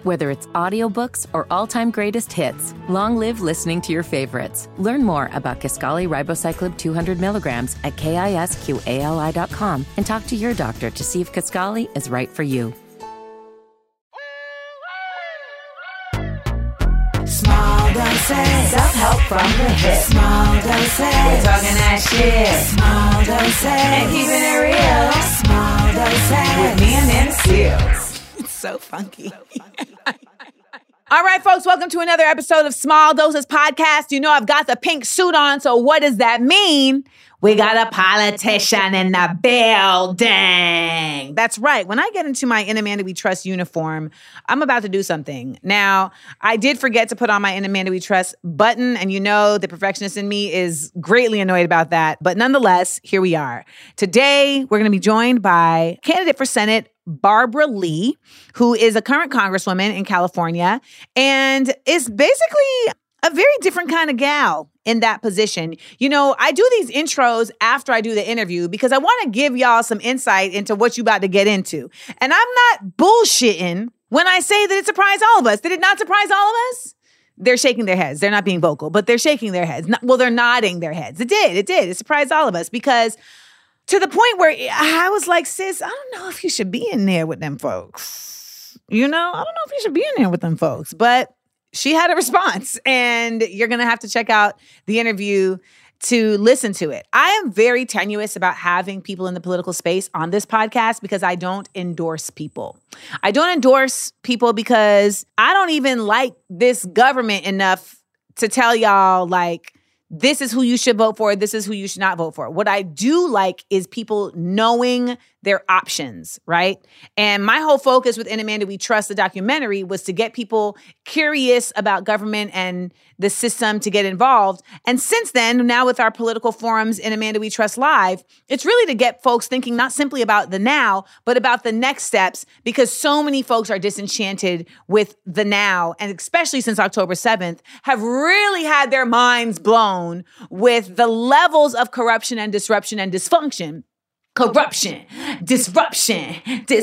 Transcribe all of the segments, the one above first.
Whether it's audiobooks or all-time greatest hits, long live listening to your favorites. Learn more about Kisqali Ribociclib 200 milligrams at KISQALI.com and talk to your doctor to see if Kisqali is right for you. Small doses. Self-help from the hip. Small doses. We're talking that shit. Small doses. And keeping it real. Small doses. With me and them Seals. It's so funky. All right, folks, welcome to another episode of Small Doses Podcast. You know I've got the pink suit on, so what does that mean? We got a politician in the building. That's right. When I get into my In Amanda We Trust uniform, I'm about to do something. Now, I did forget to put on my In Amanda We Trust button, and you know the perfectionist in me is greatly annoyed about that. But nonetheless, here we are. Today, we're going to be joined by candidate for Senate, Barbara Lee, who is a current congresswoman in California and is basically a very different kind of gal in that position. You know, I do these intros after I do the interview because I want to give y'all some insight into what you about to get into. And I'm not bullshitting when I say that it surprised all of us. Did it not surprise all of us? They're shaking their heads. They're not being vocal, but they're shaking their heads. Well, they're nodding their heads. It did. It surprised all of us because to the point where I was like, sis, I don't know if you should be in there with them folks. You know, I don't know if you should be in there with them folks. But she had a response, and you're going to have to check out the interview to listen to it. I am very tenuous about having people in the political space on this podcast because I don't endorse people. I don't endorse people because I don't even like this government enough to tell y'all, like, this is who you should vote for. This is who you should not vote for. What I do like is people knowing their options, right? And my whole focus with In Amanda We Trust, the documentary, was to get people curious about government and the system to get involved. And since then, now with our political forums in Amanda We Trust Live, it's really to get folks thinking not simply about the now, but about the next steps, because so many folks are disenchanted with the now, and especially since October 7th, have really had their minds blown with the levels of corruption and disruption and dysfunction. Corruption, disruption,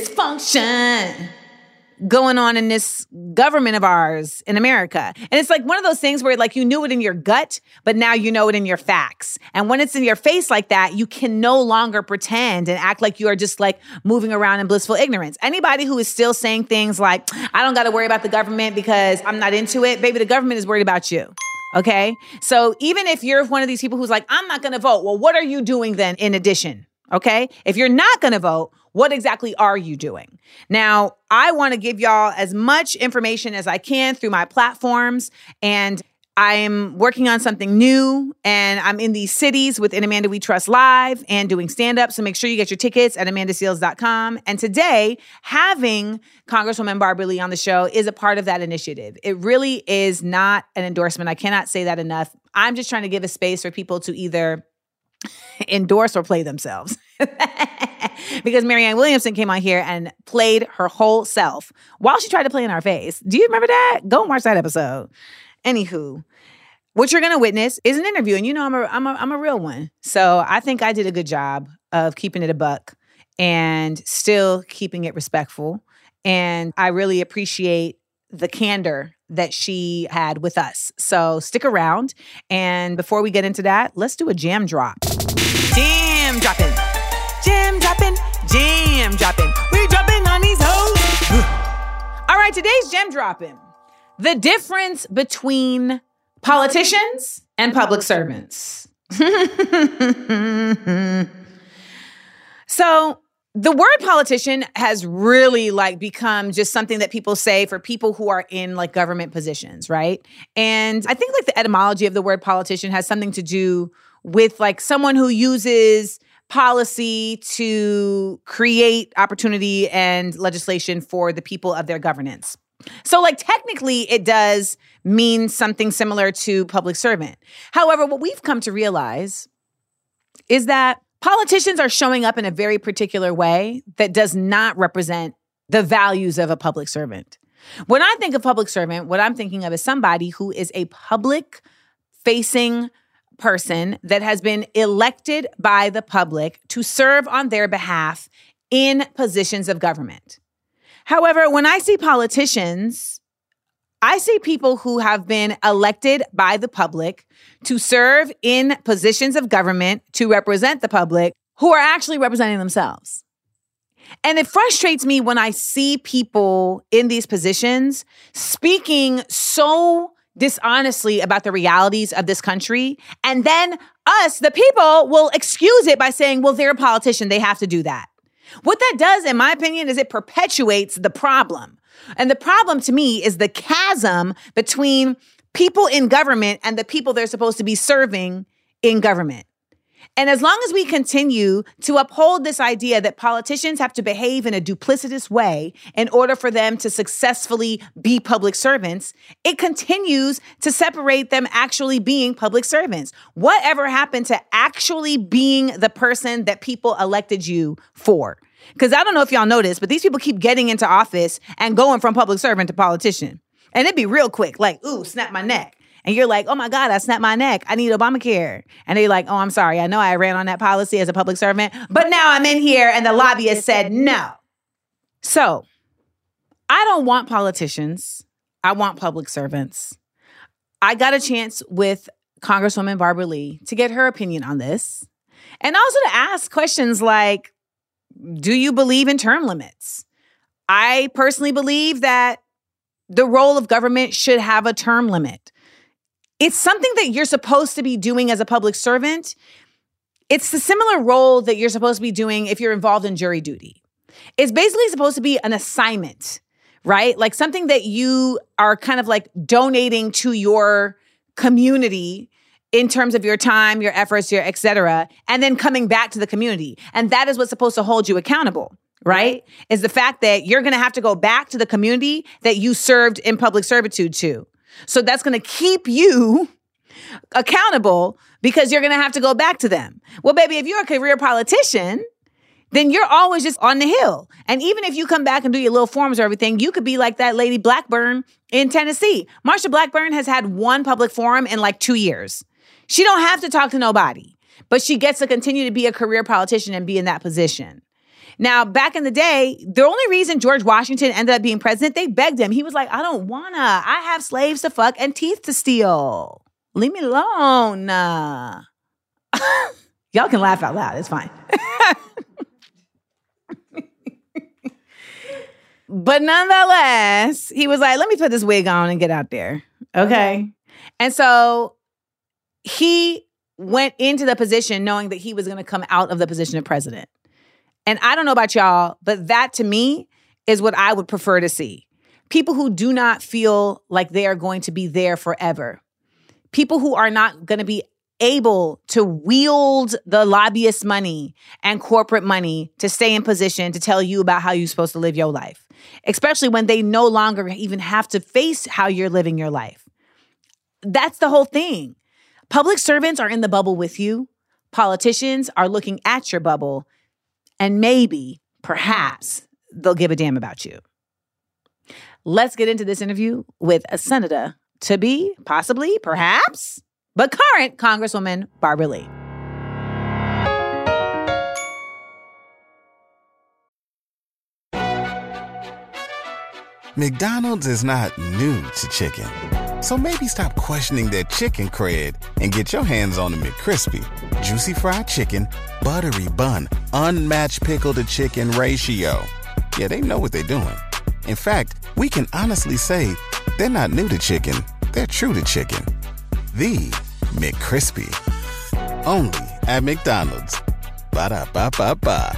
dysfunction going on in this government of ours in America. And it's like one of those things where like you knew it in your gut, but now you know it in your facts. And when it's in your face like that, you can no longer pretend and act like you are just like moving around in blissful ignorance. Anybody who is still saying things like, I don't got to worry about the government because I'm not into it, baby, the government is worried about you. Okay? So even if you're one of these people who's like, I'm not going to vote, well, what are you doing then in addition? Okay? If you're not going to vote, what exactly are you doing? Now, I want to give y'all as much information as I can through my platforms, and I'm working on something new, and I'm in these cities with In Amanda We Trust Live and doing stand-up, so make sure you get your tickets at amandaseals.com. And today, having Congresswoman Barbara Lee on the show is a part of that initiative. It really is not an endorsement. I cannot say that enough. I'm just trying to give a space for people to either endorse or play themselves. Because Marianne Williamson came on here and played her whole self while she tried to play in our face. Do you remember that? Go and watch that episode. Anywho, what you're going to witness is an interview, and you know I'm a real one. So I think I did a good job of keeping it a buck and still keeping it respectful. And I really appreciate the candor that she had with us. So stick around. And before we get into that, let's do a jam drop. Jam dropping. Jam dropping. Jam dropping. We dropping on these hoes. All right, today's jam dropping. The difference between politicians and public servants. So the word politician has really like become just something that people say for people who are in like government positions, right? And I think like the etymology of the word politician has something to do with like someone who uses policy to create opportunity and legislation for the people of their governance. So like technically it does mean something similar to public servant. However, what we've come to realize is that politicians are showing up in a very particular way that does not represent the values of a public servant. When I think of public servant, what I'm thinking of is somebody who is a public-facing person that has been elected by the public to serve on their behalf in positions of government. However, when I see politicians, I see people who have been elected by the public to serve in positions of government to represent the public who are actually representing themselves. And it frustrates me when I see people in these positions speaking so dishonestly about the realities of this country. And then us, the people, will excuse it by saying, well, they're a politician. They have to do that. What that does, in my opinion, is it perpetuates the problem. And the problem to me is the chasm between people in government and the people they're supposed to be serving in government. And as long as we continue to uphold this idea that politicians have to behave in a duplicitous way in order for them to successfully be public servants, it continues to separate them actually being public servants. Whatever happened to actually being the person that people elected you for? Because I don't know if y'all noticed, but these people keep getting into office and going from public servant to politician. And it'd be real quick, like, ooh, snap my neck. And you're like, oh my God, I snapped my neck. I need Obamacare. And they're like, oh, I'm sorry. I know I ran on that policy as a public servant, but now I'm in here and the lobbyist said no. So I don't want politicians. I want public servants. I got a chance with Congresswoman Barbara Lee to get her opinion on this. And also to ask questions like, do you believe in term limits? I personally believe that the role of government should have a term limit. It's something that you're supposed to be doing as a public servant. It's the similar role that you're supposed to be doing if you're involved in jury duty. It's basically supposed to be an assignment, right? Like something that you are kind of like donating to your community in terms of your time, your efforts, your et cetera, and then coming back to the community. And that is what's supposed to hold you accountable, right? Is the fact that you're going to have to go back to the community that you served in public servitude to. So that's going to keep you accountable because you're going to have to go back to them. Well, baby, if you're a career politician, then you're always just on the hill. And even if you come back and do your little forms or everything, you could be like that lady Blackburn in Tennessee. Marsha Blackburn has had one public forum in like 2 years. She don't have to talk to nobody, but she gets to continue to be a career politician and be in that position. Now, back in the day, the only reason George Washington ended up being president, they begged him. He was like, I don't wanna. I have slaves to fuck and teeth to steal. Leave me alone. Y'all can laugh out loud. It's fine. But nonetheless, he was like, let me put this wig on and get out there. Okay. And so he went into the position knowing that he was going to come out of the position of president. And I don't know about y'all, but that to me is what I would prefer to see. People who do not feel like they are going to be there forever. People who are not going to be able to wield the lobbyist money and corporate money to stay in position to tell you about how you're supposed to live your life, especially when they no longer even have to face how you're living your life. That's the whole thing. Public servants are in the bubble with you. Politicians are looking at your bubble. And maybe, perhaps, they'll give a damn about you. Let's get into this interview with a senator to be, possibly, perhaps, but current Congresswoman Barbara Lee. McDonald's is not new to chicken. So maybe stop questioning their chicken cred and get your hands on the McCrispy. Juicy fried chicken, buttery bun, unmatched pickle to chicken ratio. Yeah, they know what they're doing. In fact, we can honestly say they're not new to chicken. They're true to chicken. The McCrispy. Only at McDonald's. Ba-da-ba-ba-ba.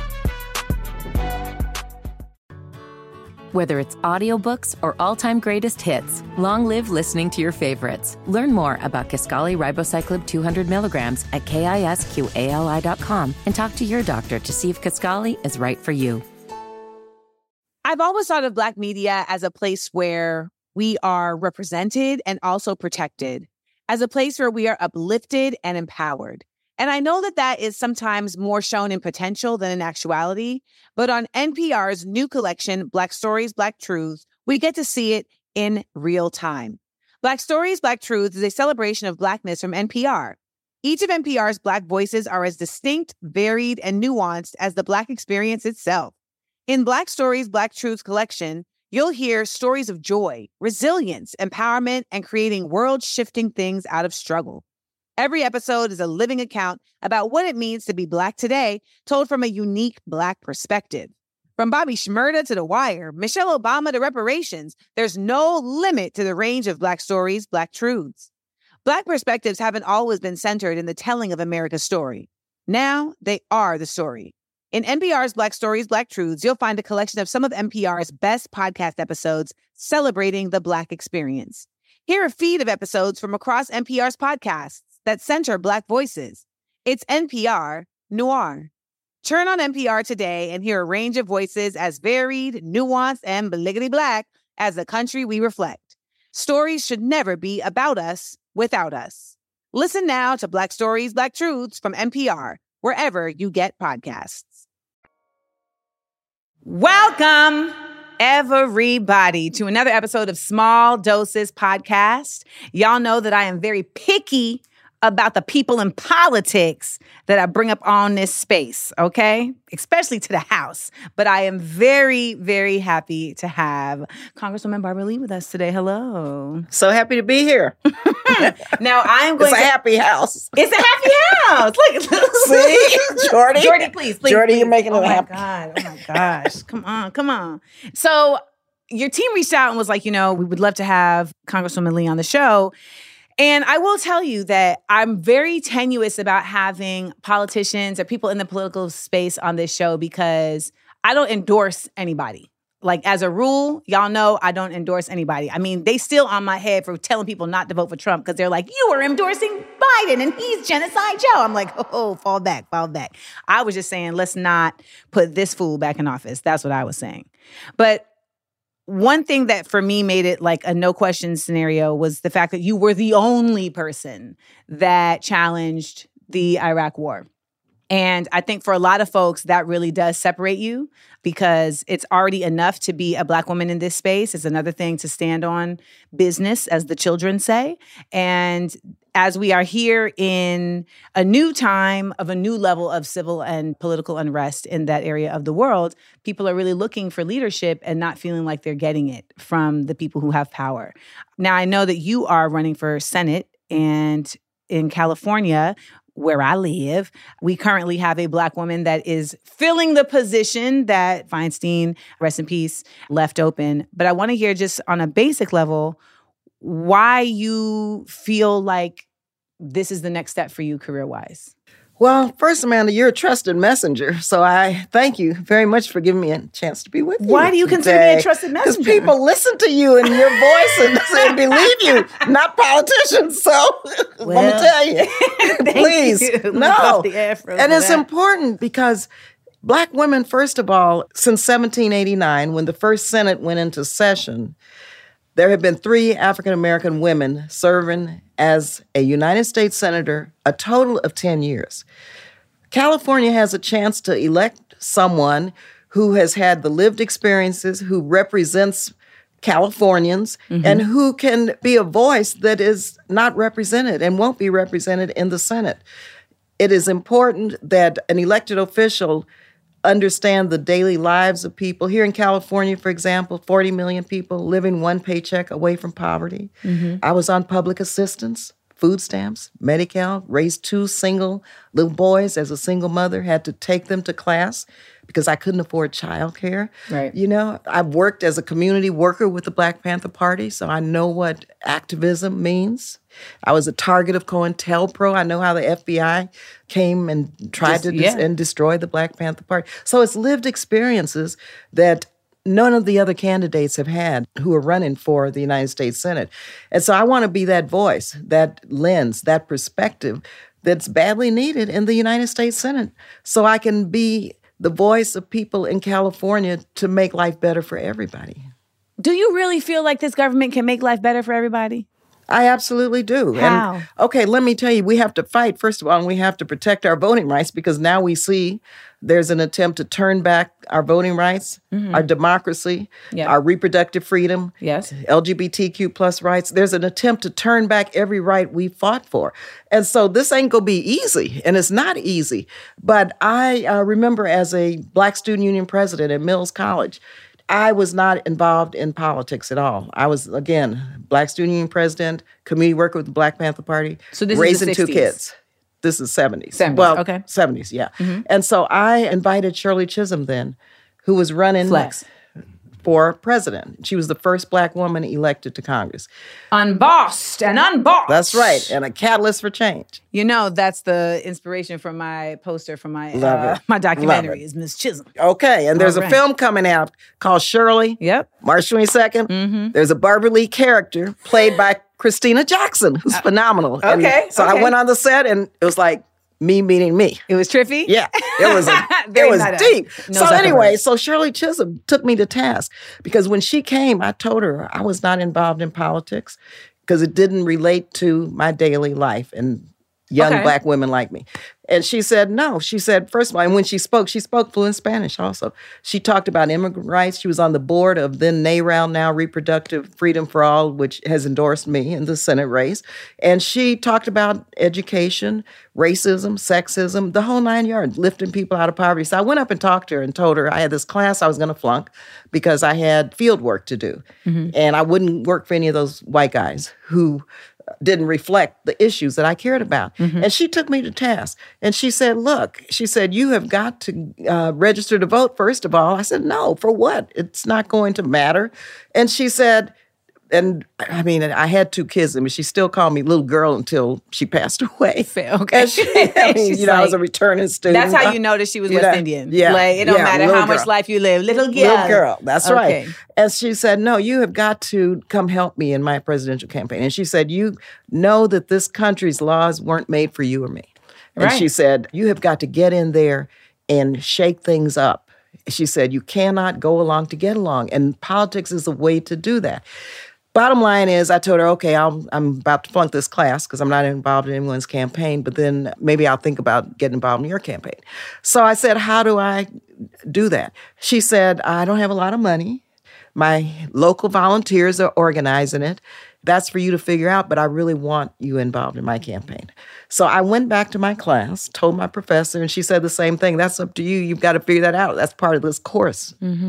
Whether it's audiobooks or all-time greatest hits, long live listening to your favorites. Learn more about Kisqali Ribociclib 200 milligrams at KISQALI.com and talk to your doctor to see if Kisqali is right for you. I've always thought of Black media as a place where we are represented and also protected, as a place where we are uplifted and empowered. And I know that that is sometimes more shown in potential than in actuality, but on NPR's new collection, Black Stories, Black Truths, we get to see it in real time. Black Stories, Black Truths is a celebration of Blackness from NPR. Each of NPR's Black voices are as distinct, varied, and nuanced as the Black experience itself. In Black Stories, Black Truths collection, you'll hear stories of joy, resilience, empowerment, and creating world-shifting things out of struggle. Every episode is a living account about what it means to be Black today, told from a unique Black perspective. From Bobby Shmurda to The Wire, Michelle Obama to reparations, there's no limit to the range of Black stories, Black truths. Black perspectives haven't always been centered in the telling of America's story. Now they are the story. In NPR's Black Stories, Black Truths, you'll find a collection of some of NPR's best podcast episodes celebrating the Black experience. Hear a feed of episodes from across NPR's podcasts that center Black voices. It's NPR Noir. Turn on NPR today and hear a range of voices as varied, nuanced, and bliggity Black as the country we reflect. Stories should never be about us without us. Listen now to Black Stories, Black Truths from NPR, wherever you get podcasts. Welcome, everybody, to another episode of Small Doses Podcast. Y'all know that I am very picky about the people in politics that I bring up on this space, okay? Especially to the House. But I am very, very happy to have Congresswoman Barbara Lee with us today. Hello. So happy to be here. Now, I'm going It's a happy house. It's a happy house. Look. See? Jordy? Jordy, please. Jordy, you're making it happen. Oh, my gosh. Come on. So your team reached out and was like, we would love to have Congresswoman Lee on the show. And I will tell you that I'm very tenuous about having politicians or people in the political space on this show because I don't endorse anybody. Like, as a rule, y'all know I don't endorse anybody. I mean, they still on my head for telling people not to vote for Trump because they're like, you are endorsing Biden and he's Genocide Joe. I'm like, oh, fall back. I was just saying, let's not put this fool back in office. That's what I was saying. But one thing that for me made it like a no question scenario was the fact that you were the only person that challenged the Iraq war. And I think for a lot of folks, that really does separate you because it's already enough to be a Black woman in this space. It's another thing to stand on business, as the children say. And as we are here in a new time of a new level of civil and political unrest in that area of the world, people are really looking for leadership and not feeling like they're getting it from the people who have power. Now, I know that you are running for Senate, and in California, where I live, we currently have a Black woman that is filling the position that Feinstein, rest in peace, left open. But I want to hear, just on a basic level, why you feel like this is the next step for you career-wise. Well, first, Amanda, you're a trusted messenger, so I thank you very much for giving me a chance to be with you. Why do you consider me a trusted messenger? Because people listen to you and your voice and believe you, not politicians. So let me tell you, please, no. And it's important because Black women, first of all, since 1789, when the first Senate went into session, there have been 3 African-American women serving as a United States Senator, a total of 10 years. California has a chance to elect someone who has had the lived experiences, who represents Californians, and who can be a voice that is not represented and won't be represented in the Senate. It is important that an elected official understand the daily lives of people. Here in California, for example, 40 million people living one paycheck away from poverty. I was on public assistance, food stamps, Medi-Cal, raised 2 single little boys as a single mother, had to take them to class because I couldn't afford childcare. Right. I've worked as a community worker with the Black Panther Party, so I know what activism means. I was a target of COINTELPRO. I know how the FBI came and tried to destroy the Black Panther Party. So it's lived experiences that none of the other candidates have had who are running for the United States Senate. And so I want to be that voice, that lens, that perspective that's badly needed in the United States Senate, so I can be the voice of people in California to make life better for everybody. Do you really feel like this government can make life better for everybody? I absolutely do. How? And, okay, let me tell you, we have to fight, first of all, and we have to protect our voting rights because now we see there's an attempt to turn back our voting rights, our democracy, our reproductive freedom, LGBTQ plus rights. There's an attempt to turn back every right we fought for. And so this ain't going to be easy, and it's not easy. But I remember as a Black Student Union president at Mills College, I was not involved in politics at all. I was, again, Black Student Union president, community worker with the Black Panther Party, so this raising is the 2 kids. This is 70s. 70s, well, okay. 70s, yeah. And so I invited Shirley Chisholm then, who was running for president. She was the first Black woman elected to Congress. Unbossed and unbossed. That's right, and a catalyst for change. You know, that's the inspiration for my poster for my my documentary is Miss Chisholm. Okay, and there's a film coming out called Shirley. Yep. March 22nd. There's a Barbara Lee character played by Christina Jackson, who's phenomenal. Okay. And so I went on the set, and it was like me meeting me. It was trippy? Yeah. It was deep. So anyway, so Shirley Chisholm took me to task because when she came, I told her I was not involved in politics because it didn't relate to my daily life and young Black women like me. And she said, no. She said, first of all, and when she spoke fluent Spanish also. She talked about immigrant rights. She was on the board of then NARAL, now Reproductive Freedom for All, which has endorsed me in the Senate race. And she talked about education, racism, sexism, the whole 9 yards, lifting people out of poverty. So I went up and talked to her and told her I had this class I was going to flunk because I had field work to do. And I wouldn't work for any of those white guys who didn't reflect the issues that I cared about. And she took me to task. And she said, look, she said, you have got to register to vote, first of all. I said, no, for what? It's not going to matter. And she said, and I mean, I had 2 kids, and she still called me little girl until she passed away. Okay. And I was a returning student. That's how you know that she was West Indian. Yeah. Like, it don't matter how much life you live. Little girl. Little girl. That's right. And she said, no, you have got to come help me in my presidential campaign. And she said, you know that this country's laws weren't made for you or me. And she said, you have got to get in there and shake things up. She said, you cannot go along to get along. And politics is a way to do that. Bottom line is, I told her, okay, I'm about to flunk this class because I'm not involved in anyone's campaign, but then maybe I'll think about getting involved in your campaign. So I said, how do I do that? She said, I don't have a lot of money. My local volunteers are organizing it. That's for you to figure out, but I really want you involved in my campaign. So I went back to my class, told my professor, and she said the same thing. That's up to you. You've got to figure that out. That's part of this course.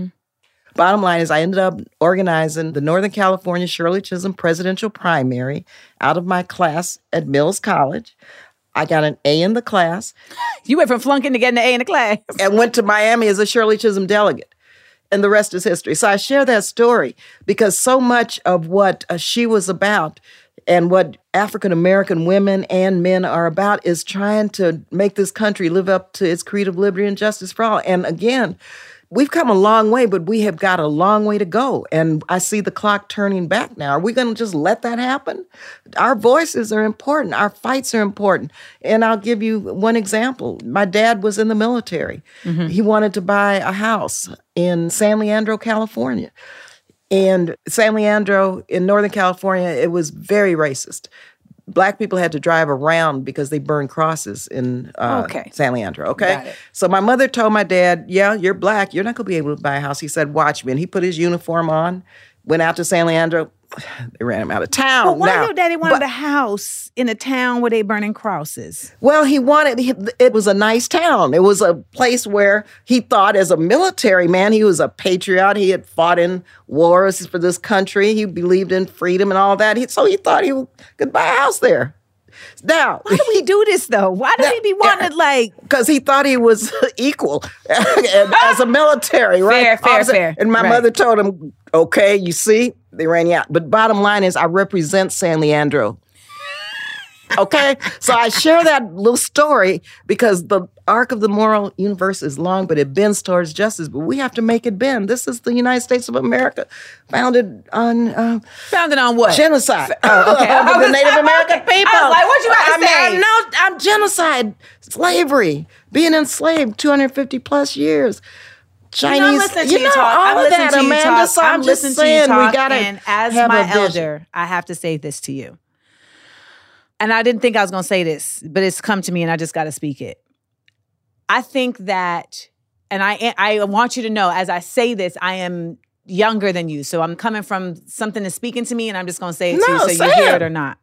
Bottom line is I ended up organizing the Northern California Shirley Chisholm presidential primary out of my class at Mills College. I got an A in the class. You went from flunking to getting an A in the class. And went to Miami as a Shirley Chisholm delegate. And the rest is history. So I share that story because so much of what she was about and what African-American women and men are about is trying to make this country live up to its creed of liberty and justice for all. And again, we've come a long way, but we have got a long way to go. And I see the clock turning back now. Are we going to just let that happen? Our voices are important. Our fights are important. And I'll give you one example. My dad was in the military. He wanted to buy a house in San Leandro, California. And San Leandro in Northern California, it was very racist. Black people had to drive around because they burned crosses in San Leandro, okay? So my mother told my dad, yeah, you're Black. You're not going to be able to buy a house. He said, watch me. And he put his uniform on, went out to San Leandro. They ran him out of town. But why your daddy wanted a house in a town where they burning crosses? Well, it was a nice town. It was a place where he thought as a military man, he was a patriot. He had fought in wars for this country. He believed in freedom and all that. So he thought he could buy a house there. Now, why do we do this, though? Why do he be wanting because he thought he was equal as a military, right? Fair. And my mother told him, okay, you see, they ran you out. But bottom line is I represent San Leandro. Okay? So I share that little story because the arc of the moral universe is long, but it bends towards justice. But we have to make it bend. This is the United States of America, founded on... founded on what? Genocide. Oh, okay. Of the Native American people. I was like, what you about to say? I'm genocide, slavery, being enslaved 250 plus years. Chinese, I'm listening to you talk. All of that, Amanda. So I'm just saying, we gotta and as have my a vision. elder, I have to say this to you. and I didn't think I was going to say this, but it's come to me and I just got to speak it. I think that, and I want you to know, as I say this, I am younger than you. So I'm coming from something that's speaking to me and I'm just going to say it to you so you hear it or not.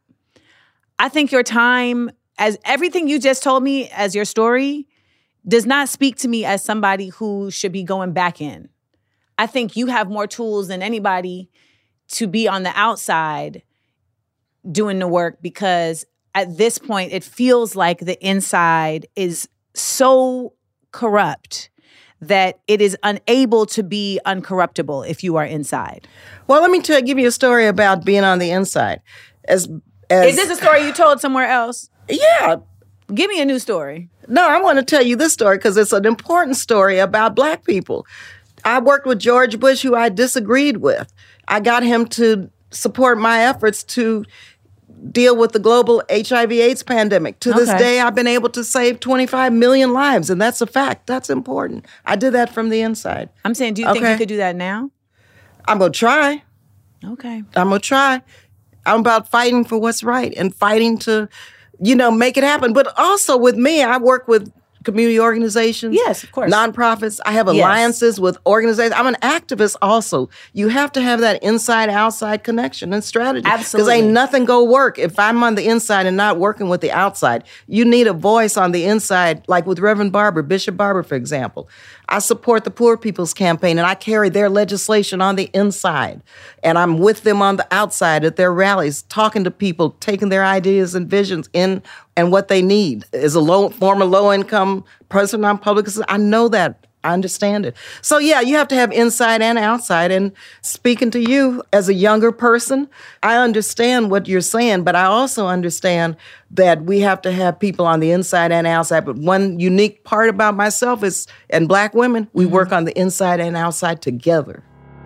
I think your time, as everything you just told me as your story, does not speak to me as somebody who should be going back in. I think you have more tools than anybody to be on the outside doing the work, because at this point, it feels like the inside is so corrupt that it is unable to be uncorruptible if you are inside. Well, let me give you a story about being on the inside. Is this a story you told somewhere else? Yeah. Give me a new story. No, I want to tell you this story because it's an important story about Black people. I worked with George Bush, who I disagreed with. I got him to support my efforts to deal with the global HIV/AIDS pandemic. To this day, I've been able to save 25 million lives, and that's a fact. That's important. I did that from the inside. I'm saying, do you think you could do that now? I'm going to try. Okay. I'm going to try. I'm about fighting for what's right and fighting to, make it happen. But also with me, I work with community organizations. Yes, of course. Nonprofits. I have alliances with organizations. I'm an activist also. You have to have that inside-outside connection and strategy. Absolutely. Because ain't nothing go work if I'm on the inside and not working with the outside. You need a voice on the inside, like with Reverend Barber, Bishop Barber, for example. I support the Poor People's Campaign, and I carry their legislation on the inside. And I'm with them on the outside at their rallies, talking to people, taking their ideas and visions in and what they need. As a former low-income person on public assistance, I know that. I understand it. So, yeah, you have to have inside and outside. And speaking to you as a younger person, I understand what you're saying, but I also understand that we have to have people on the inside and outside. But one unique part about myself is, and Black women, we work on the inside and outside together.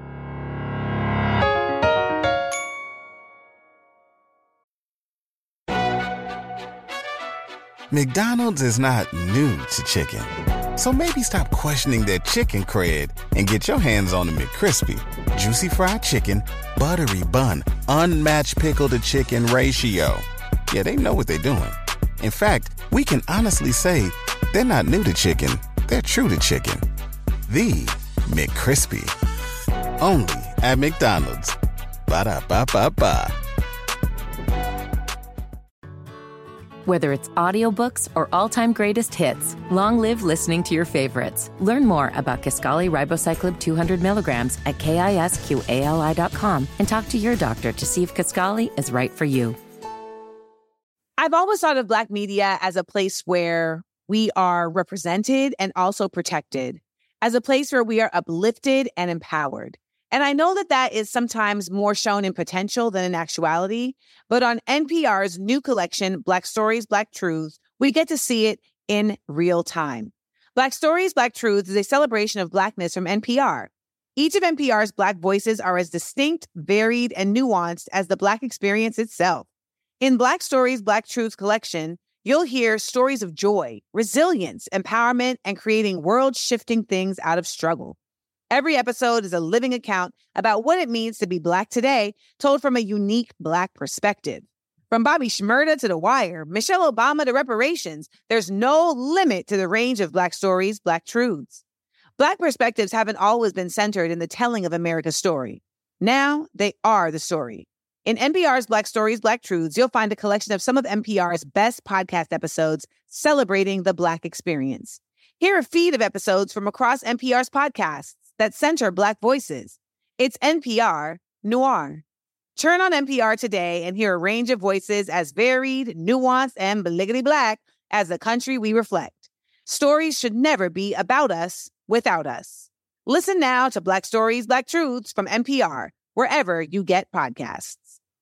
McDonald's is not new to chicken. So maybe stop questioning their chicken cred and get your hands on the McCrispy. Juicy fried chicken, buttery bun, unmatched pickle to chicken ratio. Yeah, they know what they're doing. In fact, we can honestly say they're not new to chicken, they're true to chicken. The McCrispy. Only at McDonald's. Ba-da-ba-ba-ba. Whether it's audiobooks or all-time greatest hits, long live listening to your favorites. Learn more about Kisqali Ribociclib 200 milligrams at KISQALI.com and talk to your doctor to see if Kisqali is right for you. I've always thought of Black media as a place where we are represented and also protected, as a place where we are uplifted and empowered. And I know that that is sometimes more shown in potential than in actuality, but on NPR's new collection, Black Stories, Black Truths, we get to see it in real time. Black Stories, Black Truths is a celebration of Blackness from NPR. Each of NPR's Black voices are as distinct, varied, and nuanced as the Black experience itself. In Black Stories, Black Truths collection, you'll hear stories of joy, resilience, empowerment, and creating world-shifting things out of struggle. Every episode is a living account about what it means to be Black today, told from a unique Black perspective. From Bobby Shmurda to The Wire, Michelle Obama to reparations, there's no limit to the range of Black stories, Black truths. Black perspectives haven't always been centered in the telling of America's story. Now they are the story. In NPR's Black Stories, Black Truths, you'll find a collection of some of NPR's best podcast episodes celebrating the Black experience. Hear a feed of episodes from across NPR's podcasts that center Black voices. It's NPR Noir. Turn on NPR today and hear a range of voices as varied, nuanced, and bliggity Black as the country we reflect. Stories should never be about us without us. Listen now to Black Stories, Black Truths from NPR, wherever you get podcasts.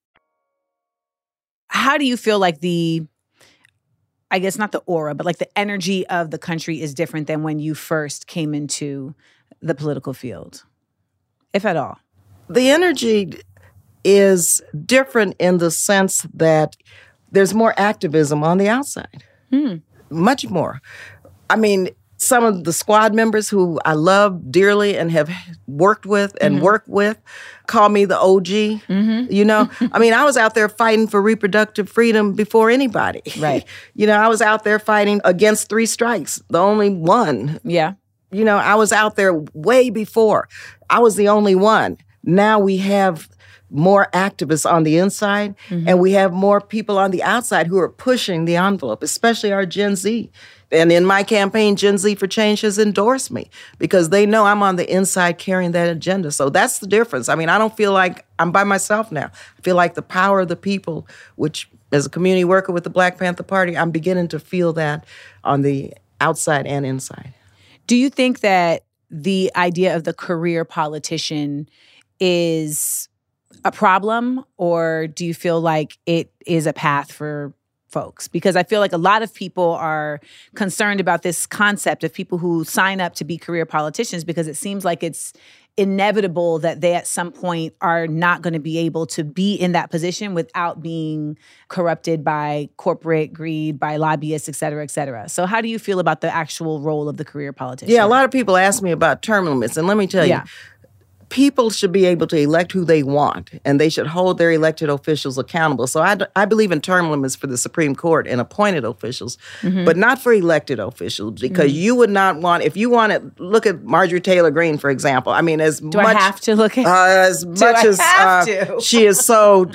How do you feel like I guess not the aura, but like the energy of the country is different than when you first came into the political field, if at all? The energy is different in the sense that there's more activism on the outside. Much more. I mean, some of the squad members who I love dearly and have worked with and worked with call me the OG. You know, I mean, I was out there fighting for reproductive freedom before anybody. Right. You know, I was out there fighting against 3 strikes, the only one. Yeah. You know, I was out there way before. I was the only one. Now we have more activists on the inside, and we have more people on the outside who are pushing the envelope, especially our Gen Z. And in my campaign, Gen Z for Change has endorsed me because they know I'm on the inside carrying that agenda. So that's the difference. I mean, I don't feel like I'm by myself now. I feel like the power of the people, which as a community worker with the Black Panther Party, I'm beginning to feel that on the outside and inside. Do you think that the idea of the career politician is a problem, or do you feel like it is a path for folks? Because I feel like a lot of people are concerned about this concept of people who sign up to be career politicians because it seems like it's inevitable that they at some point are not going to be able to be in that position without being corrupted by corporate greed, by lobbyists, et cetera, et cetera. So how do you feel about the actual role of the career politician? Yeah, a lot of people ask me about term limits, and let me tell you, people should be able to elect who they want, and they should hold their elected officials accountable. So I believe in term limits for the Supreme Court and appointed officials, but not for elected officials, because you would not want, if you want to look at Marjorie Taylor Greene, for example. I mean, as Do much I have to look at as much as she is so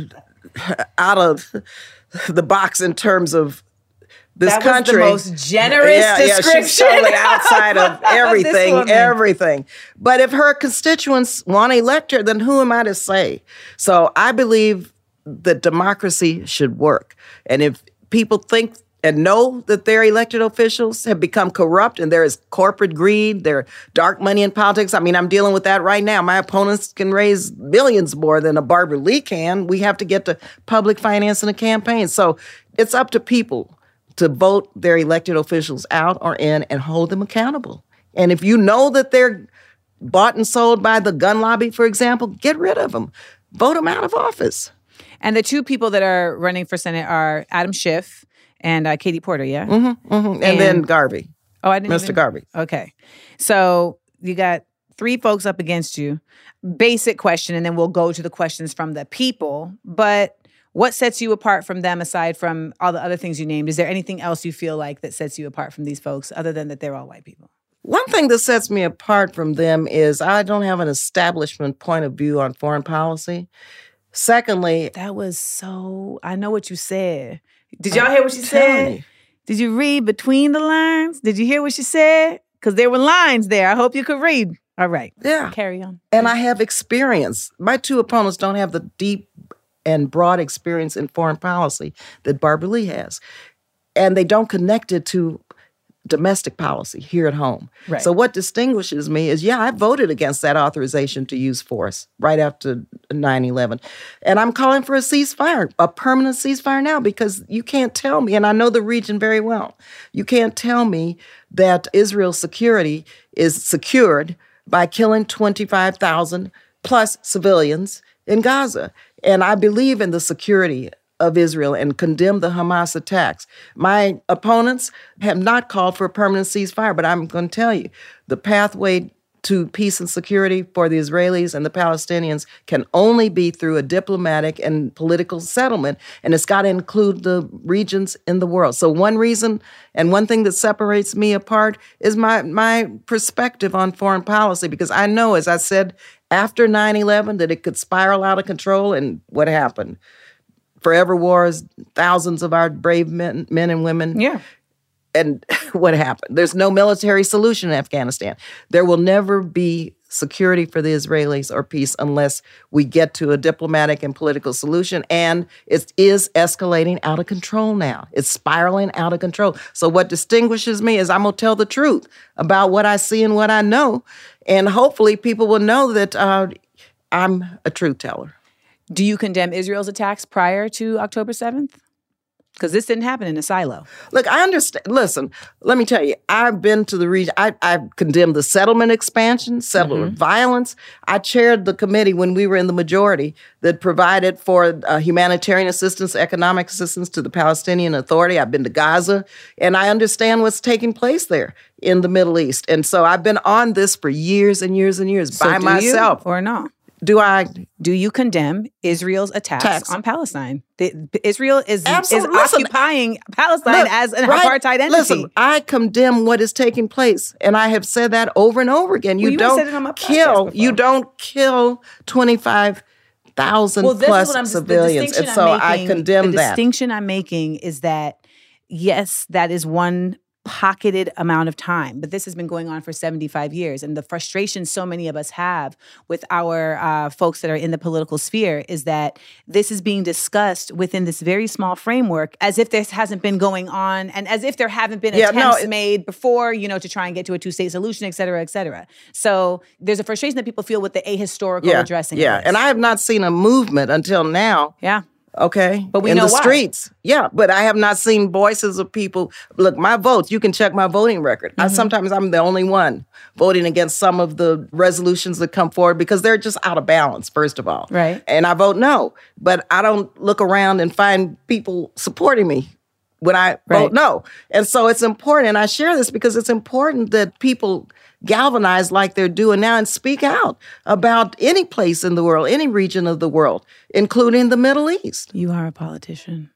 out of the box in terms of this country. That was the most generous description. She's totally outside of everything. But if her constituents want to elect her, then who am I to say? So I believe that democracy should work. And if people think and know that their elected officials have become corrupt and there is corporate greed, there dark money in politics. I mean, I'm dealing with that right now. My opponents can raise billions more than a Barbara Lee can. We have to get to public finance in a campaign. So it's up to people to vote their elected officials out or in and hold them accountable. And if you know that they're bought and sold by the gun lobby, for example, get rid of them. Vote them out of office. And the 2 people that are running for Senate are Adam Schiff and Katie Porter, yeah? And then Garvey. Oh, I didn't Mr. Garvey. Okay. So you got 3 folks up against you. Basic question, and then we'll go to the questions from the people. But what sets you apart from them aside from all the other things you named? Is there anything else you feel like that sets you apart from these folks other than that they're all white people? One thing that sets me apart from them is I don't have an establishment point of view on foreign policy. Secondly, that was so, I know what you said. Did y'all hear what she said? Did you read between the lines? Did you hear what she said? Because there were lines there. I hope you could read. All right. Yeah. Carry on. And I have experience. My 2 opponents don't have the deep and broad experience in foreign policy that Barbara Lee has. And they don't connect it to domestic policy here at home. Right. So what distinguishes me is, I voted against that authorization to use force right after 9/11. And I'm calling for a ceasefire, a permanent ceasefire now, because you can't tell me, and I know the region very well, you can't tell me that Israel's security is secured by killing 25,000 plus civilians in Gaza. And I believe in the security of Israel and condemn the Hamas attacks. My opponents have not called for a permanent ceasefire, but I'm going to tell you, the pathway to peace and security for the Israelis and the Palestinians can only be through a diplomatic and political settlement, and it's got to include the regions in the world. So one reason and one thing that separates me apart is my perspective on foreign policy, because I know, as I said, after 9/11, that it could spiral out of control, and what happened? Forever wars, thousands of our brave men and women. Yeah. And what happened? There's no military solution in Afghanistan. There will never be security for the Israelis or peace unless we get to a diplomatic and political solution. And it is escalating out of control now. It's spiraling out of control. So what distinguishes me is I'm going to tell the truth about what I see and what I know. And hopefully people will know that I'm a truth teller. Do you condemn Israel's attacks prior to October 7th? Because this didn't happen in a silo. Look, I understand. Listen, let me tell you, I've been to the region. I condemned the settlement expansion, settler violence. I chaired the committee when we were in the majority that provided for humanitarian assistance, economic assistance to the Palestinian Authority. I've been to Gaza, and I understand what's taking place there in the Middle East. And so I've been on this for years and years and years by myself. Or not? Do you condemn Israel's attacks on Palestine? Israel is occupying Palestine as an apartheid entity. Listen, I condemn what is taking place, and I have said that over and over again. You don't kill 25,000 plus civilians, and so I condemn that. The distinction I'm making is that, yes, that is one pocketed amount of time, but this has been going on for 75 years. And the frustration so many of us have with our folks that are in the political sphere is that this is being discussed within this very small framework as if this hasn't been going on and as if there haven't been attempts made before, to try and get to a two-state solution, et cetera, et cetera. So there's a frustration that people feel with the ahistorical addressing of this. And I have not seen a movement until now. Yeah. Okay. But we in know the why. Streets. Yeah. But I have not seen voices of people. Look, my votes, you can check my voting record. Sometimes I'm the only one voting against some of the resolutions that come forward because they're just out of balance, first of all. Right. And I vote no. But I don't look around and find people supporting me when I vote no. And so it's important. And I share this because it's important that people galvanize like they're doing now and speak out about any place in the world, any region of the world, including the Middle East. You are a politician.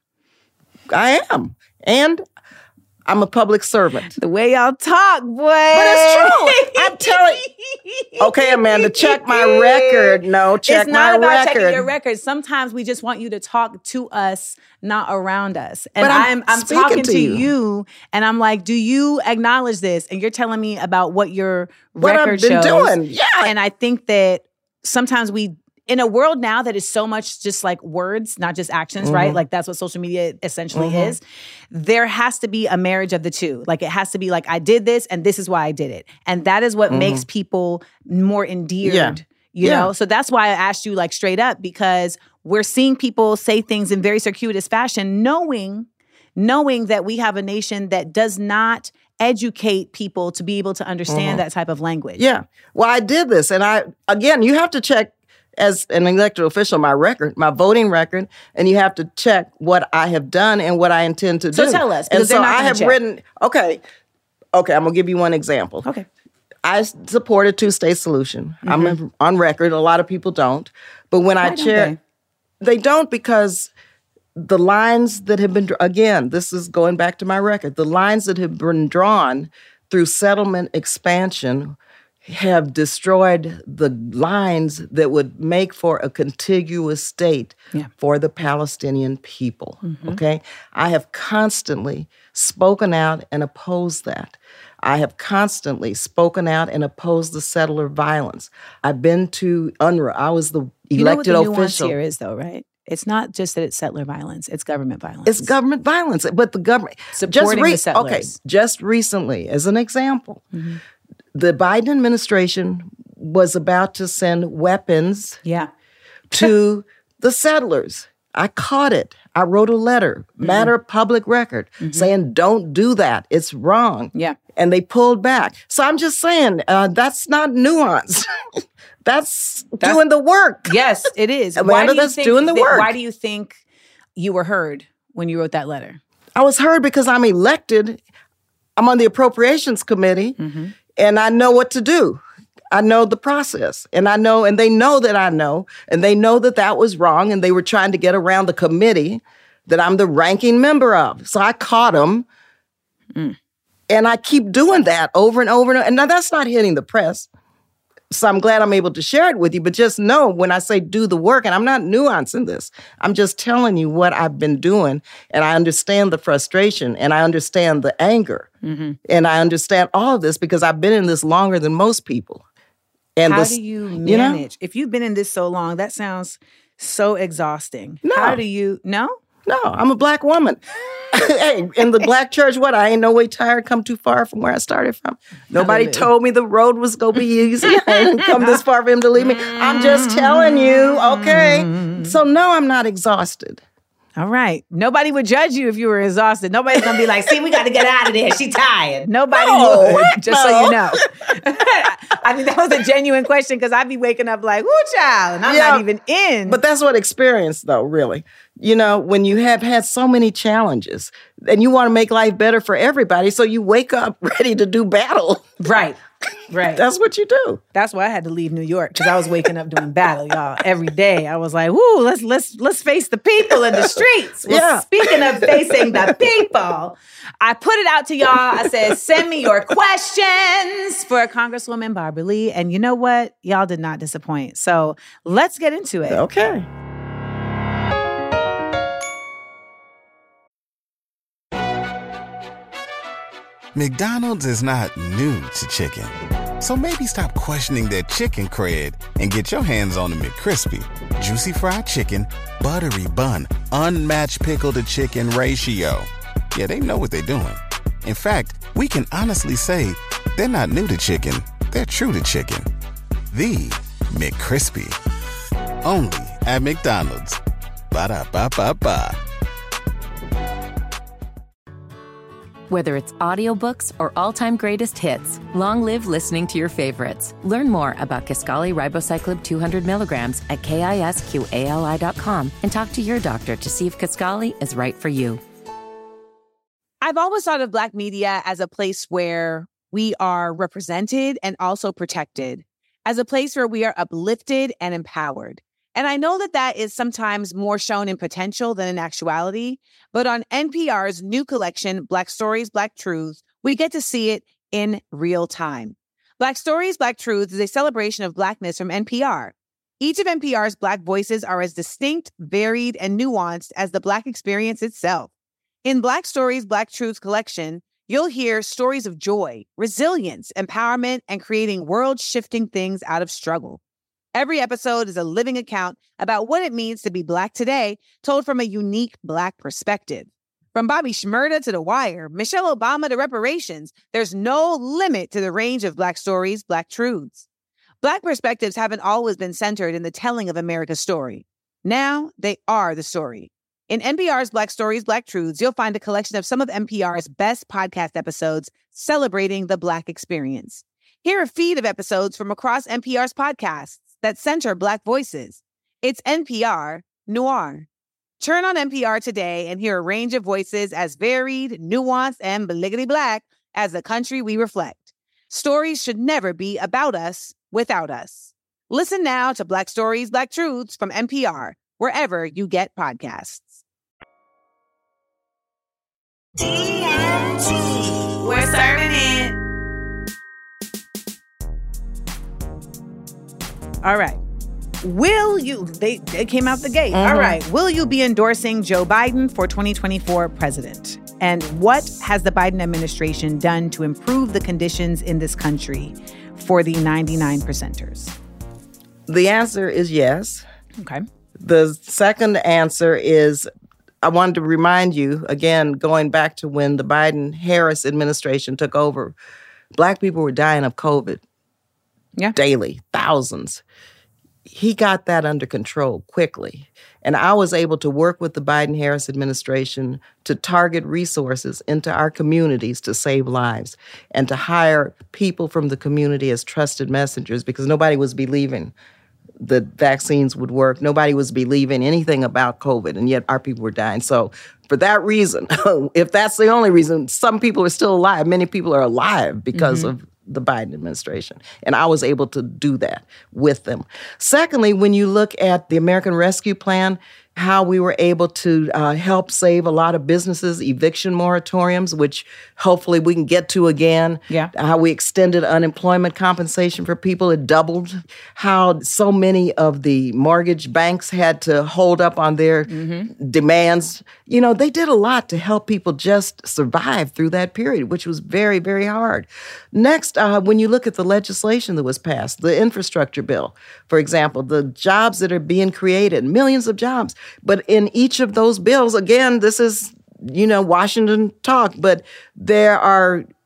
I am. And I'm a public servant. The way y'all talk, boy. But it's true. I'm telling you. Okay, Amanda, check my record. No, check my record. It's not about checking your record. Sometimes we just want you to talk to us, not around us. And I'm talking to you, and I'm like, do you acknowledge this? And you're telling me about what your record shows. What I've been doing, yeah. And I think that sometimes in a world now that is so much just like words, not just actions, right? Like that's what social media essentially is. There has to be a marriage of the two. Like it has to be like, I did this and this is why I did it. And that is what makes people more endeared, you know? So that's why I asked you like straight up, because we're seeing people say things in very circuitous fashion, knowing that we have a nation that does not educate people to be able to understand that type of language. Yeah. Well, I did this. And you have to check as an elected official, my record, my voting record, and you have to check what I have done and what I intend to do. So tell us, and so I have written, okay, I'm going to give you one example. Okay. I support a two-state solution. I'm on record. A lot of people don't. But when I chair, they don't because the lines that have been, again, this is going back to my record, the lines that have been drawn through settlement expansion have destroyed the lines that would make for a contiguous state for the Palestinian people, okay? I have constantly spoken out and opposed that. I have constantly spoken out and opposed the settler violence. I've been to UNRWA. I was the elected official. You know what the nuance here is, though, right? It's not just that it's settler violence; it's government violence. It's government violence, but the government supporting the settlers. Okay, just recently, as an example, the Biden administration was about to send weapons to the settlers. I caught it. I wrote a letter, matter of public record, saying, don't do that. It's wrong. Yeah. And they pulled back. So I'm just saying, that's not nuance. That's doing the work. Yes, it is. Amanda, that's doing the work. Why do you think you were heard when you wrote that letter? I was heard because I'm elected. I'm on the Appropriations Committee, and I know what to do. I know the process, and I know, and they know that I know, and they know that that was wrong, and they were trying to get around the committee that I'm the ranking member of. So I caught them, and I keep doing that over and over and over. And now that's not hitting the press. So I'm glad I'm able to share it with you, but just know when I say do the work, and I'm not nuancing this, I'm just telling you what I've been doing, and I understand the frustration, and I understand the anger, and I understand all of this because I've been in this longer than most people. And how do you manage? If you've been in this so long, that sounds so exhausting. No. How do you, No, I'm a Black woman. Hey, in the Black church, I ain't no way tired, come too far from where I started from. Nobody told me the road was going to be easy. I didn't come this far for him to leave me. I'm just telling you, okay? So no, I'm not exhausted. All right. Nobody would judge you if you were exhausted. Nobody's going to be like, see, we got to get out of there. She tired. Nobody would, just so you know. I mean, that was a genuine question because I'd be waking up like, woo, child, and I'm not even in. But that's what experience, though, really. You know, when you have had so many challenges and you want to make life better for everybody, so you wake up ready to do battle. Right. That's what you do. That's why I had to leave New York, because I was waking up doing battle, y'all, every day. I was like, woo, let's face the people in the streets. Well, speaking of facing the people, I put it out to y'all. I said, send me your questions for Congresswoman Barbara Lee. And you know what? Y'all did not disappoint. So let's get into it. Okay. McDonald's is not new to chicken. So maybe stop questioning their chicken cred and get your hands on the McCrispy. Juicy fried chicken, buttery bun, unmatched pickle to chicken ratio. Yeah, they know what they're doing. In fact, we can honestly say they're not new to chicken. They're true to chicken. The McCrispy. Only at McDonald's. Ba-da-ba-ba-ba. Whether it's audiobooks or all-time greatest hits, long live listening to your favorites. Learn more about Kisqali Ribociclib 200 milligrams at KISQALI.com and talk to your doctor to see if Kisqali is right for you. I've always thought of Black media as a place where we are represented and also protected, as a place where we are uplifted and empowered. And I know that that is sometimes more shown in potential than in actuality, but on NPR's new collection, Black Stories, Black Truths, we get to see it in real time. Black Stories, Black Truths is a celebration of Blackness from NPR. Each of NPR's Black voices are as distinct, varied, and nuanced as the Black experience itself. In Black Stories, Black Truths collection, you'll hear stories of joy, resilience, empowerment, and creating world-shifting things out of struggle. Every episode is a living account about what it means to be Black today, told from a unique Black perspective. From Bobby Shmurda to The Wire, Michelle Obama to reparations, there's no limit to the range of Black stories, Black truths. Black perspectives haven't always been centered in the telling of America's story. Now they are the story. In NPR's Black Stories, Black Truths, you'll find a collection of some of NPR's best podcast episodes celebrating the Black experience. Hear a feed of episodes from across NPR's podcasts that center Black voices. It's NPR Noir. Turn on NPR today and hear a range of voices as varied, nuanced, and bliggity Black as the country we reflect. Stories should never be about us without us. Listen now to Black Stories, Black Truths from NPR, wherever you get podcasts. DMT. We're serving it. All right. Will you, they came out the gate. Mm-hmm. All right. Will you be endorsing Joe Biden for 2024 president? And what has the Biden administration done to improve the conditions in this country for the 99%ers? The answer is yes. Okay. The second answer is, I wanted to remind you, again, going back to when the Biden-Harris administration took over, Black people were dying of COVID. Yeah. Daily, thousands. He got that under control quickly. And I was able to work with the Biden-Harris administration to target resources into our communities to save lives and to hire people from the community as trusted messengers, because nobody was believing the vaccines would work. Nobody was believing anything about COVID, and yet our people were dying. So for that reason, if that's the only reason, some people are still alive. Many people are alive because of the Biden administration. And I was able to do that with them. Secondly, when you look at the American Rescue Plan, how we were able to help save a lot of businesses, eviction moratoriums, which hopefully we can get to again. Yeah. How we extended unemployment compensation for people. It doubled. How so many of the mortgage banks had to hold up on their demands. You know, they did a lot to help people just survive through that period, which was very, very hard. Next, when you look at the legislation that was passed, the infrastructure bill, for example, the jobs that are being created, millions of jobs. But in each of those bills, again, this is, Washington talk, but there are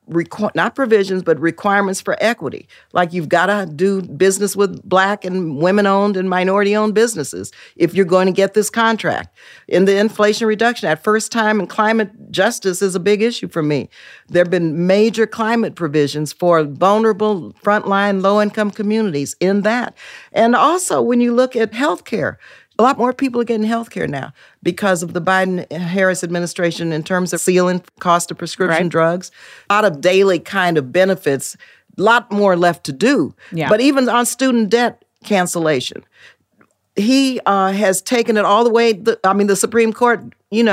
not provisions, but requirements for equity. Like you've got to do business with Black and women-owned and minority-owned businesses if you're going to get this contract. In the Inflation Reduction Act, first time, and climate justice is a big issue for me. There have been major climate provisions for vulnerable, frontline, low-income communities in that. And also, when you look at health care, a lot more people are getting health care now because of the Biden-Harris administration in terms of ceiling cost of prescription drugs. A lot of daily kind of benefits, a lot more left to do. Yeah. But even on student debt cancellation, he has taken it all the way. The Supreme Court,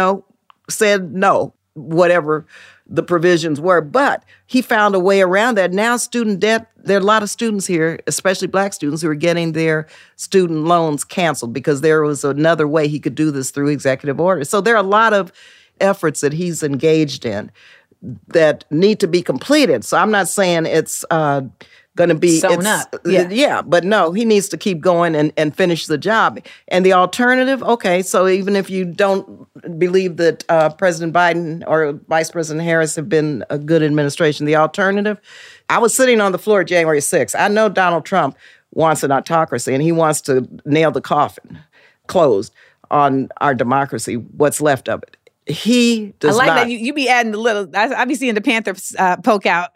said no, whatever the provisions were. But he found a way around that. Now student debt, there are a lot of students here, especially Black students, who are getting their student loans canceled because there was another way he could do this through executive order. So there are a lot of efforts that he's engaged in that need to be completed. So I'm not saying it's going to be sewn up. Yeah, but no, he needs to keep going and finish the job. And the alternative, okay, so even if you don't believe that President Biden or Vice President Harris have been a good administration, the alternative, I was sitting on the floor January 6th. I know Donald Trump wants an autocracy and he wants to nail the coffin closed on our democracy, what's left of it. He does not. I like that you be adding the little, I be seeing the Panthers poke out.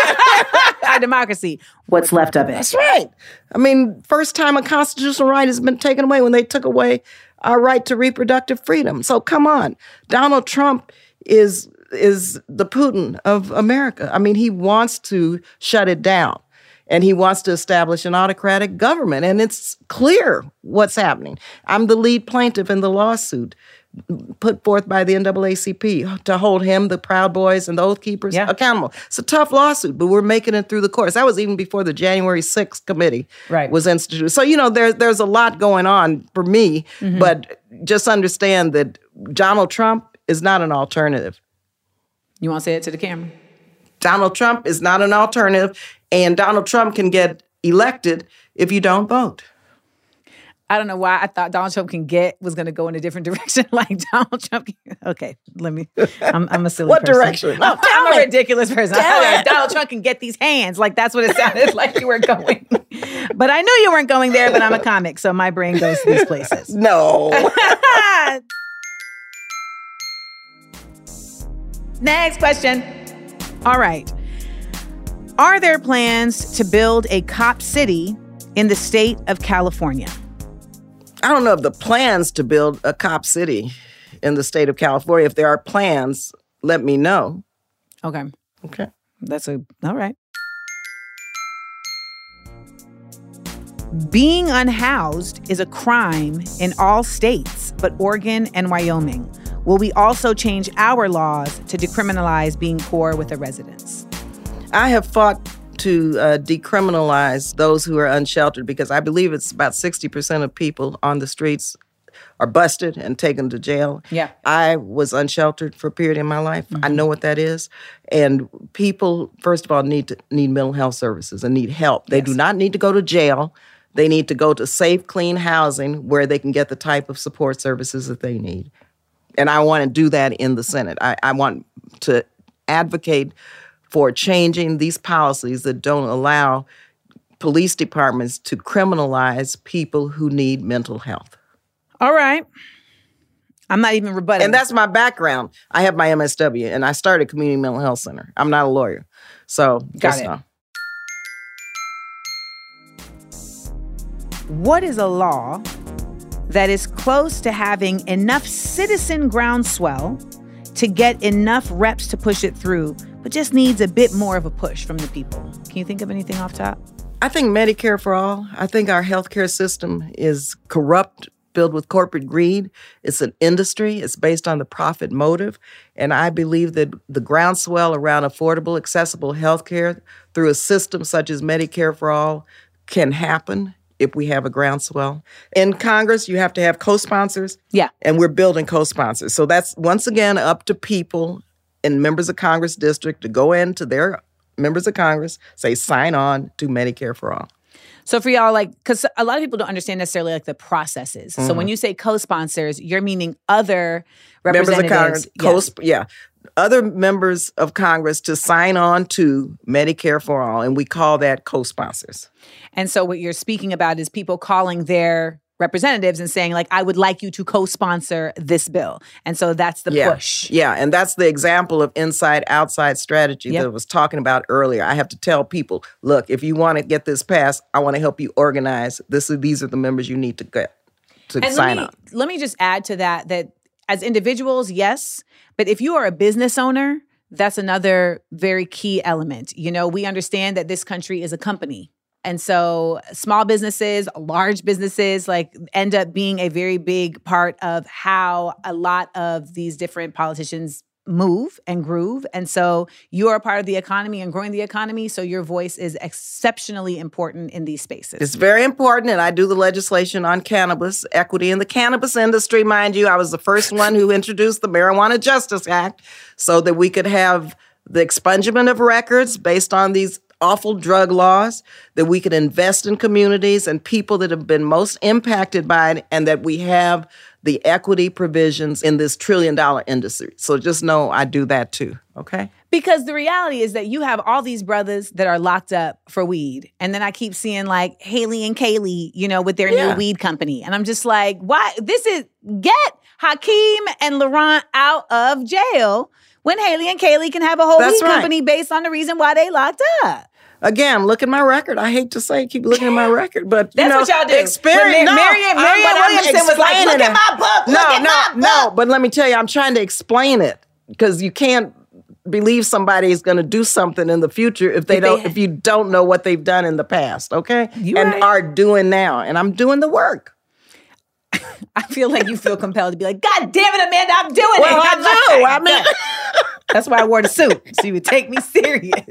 Our democracy. What's left of it. That's right. I mean, first time a constitutional right has been taken away when they took away our right to reproductive freedom. So come on. Donald Trump is the Putin of America. I mean, he wants to shut it down. And he wants to establish an autocratic government. And it's clear what's happening. I'm the lead plaintiff in the lawsuit put forth by the NAACP to hold him, the Proud Boys, and the Oath Keepers accountable. It's a tough lawsuit, but we're making it through the courts. That was even before the January 6th committee was instituted. So, there's a lot going on for me, but just understand that Donald Trump is not an alternative. You want to say it to the camera? Donald Trump is not an alternative, and Donald Trump can get elected if you don't vote. I don't know why I thought Donald Trump was going to go in a different direction. Like Donald Trump. Okay, I'm a silly person. What direction? No, I'm a ridiculous person. Donald Trump can get these hands. Like that's what it sounded like you were going. But I knew you weren't going there, but I'm a comic, so my brain goes to these places. No. Next question. All right. Are there plans to build a cop city in the state of California? I don't know of the plans to build a cop city in the state of California. If there are plans, let me know. Okay. All right. Being unhoused is a crime in all states, but Oregon and Wyoming. Will we also change our laws to decriminalize being poor with a residence? I have fought to decriminalize those who are unsheltered because I believe it's about 60% of people on the streets are busted and taken to jail. Yeah. I was unsheltered for a period in my life. I know what that is. And people, first of all, need mental health services and need help. They do not need to go to jail. They need to go to safe, clean housing where they can get the type of support services that they need. And I want to do that in the Senate. I want to advocate for changing these policies that don't allow police departments to criminalize people who need mental health. All right. I'm not even rebutting. And that's my background. I have my MSW, and I started a community mental health center. I'm not a lawyer. So, got it. What is a law that is close to having enough citizen groundswell to get enough reps to push it through, but just needs a bit more of a push from the people? Can you think of anything off top? I think Medicare for all. I think our healthcare system is corrupt, filled with corporate greed. It's an industry. It's based on the profit motive. And I believe that the groundswell around affordable, accessible healthcare through a system such as Medicare for all can happen if we have a groundswell. In Congress, you have to have co-sponsors. Yeah. And we're building co-sponsors. So that's, once again, up to people in members of Congress district to go into their members of Congress, say, sign on to Medicare for all. So for y'all, because a lot of people don't understand necessarily the processes. So when you say co-sponsors, you're meaning other representatives. Members of Congress, other members of Congress to sign on to Medicare for All, and we call that co-sponsors. And so what you're speaking about is people calling their representatives and saying, like, I would like you to co-sponsor this bill. And so that's the push. Yeah, and that's the example of inside-outside strategy that I was talking about earlier. I have to tell people, look, if you want to get this passed, I want to help you organize. These are the members you need to get to sign on. Let me just add to that as individuals, yes, but if you are a business owner, that's another very key element. You know, we understand that this country is a company. And so small businesses, large businesses, like, end up being a very big part of how a lot of these different politicians move and groove. And so you are a part of the economy and growing the economy. So your voice is exceptionally important in these spaces. It's very important. And I do the legislation on cannabis, equity in the cannabis industry, mind you. I was the first one who introduced the Marijuana Justice Act so that we could have the expungement of records based on these awful drug laws, that we could invest in communities and people that have been most impacted by it, and that we have the equity provisions in this $1 trillion industry. So just know I do that too, okay? Because the reality is that you have all these brothers that are locked up for weed. And then I keep seeing like Haley and Kaylee, you know, with their new weed company. And I'm just like, why? Get Hakeem and Laurent out of jail when Haley and Kaylee can have a whole weed company based on the reason why they locked up. Again, look at my record. I hate to say, keep looking at my record, but that's what y'all do. Experience. Marianne Williamson was like, look at my book. No. But let me tell you, I'm trying to explain it because you can't believe somebody is going to do something in the future if you don't know what they've done in the past. Okay, are doing now, and I'm doing the work. I feel like you feel compelled to be like, God damn it, Amanda, I'm doing it. Well, I do. I mean, that's why I wore the suit, so you would take me serious.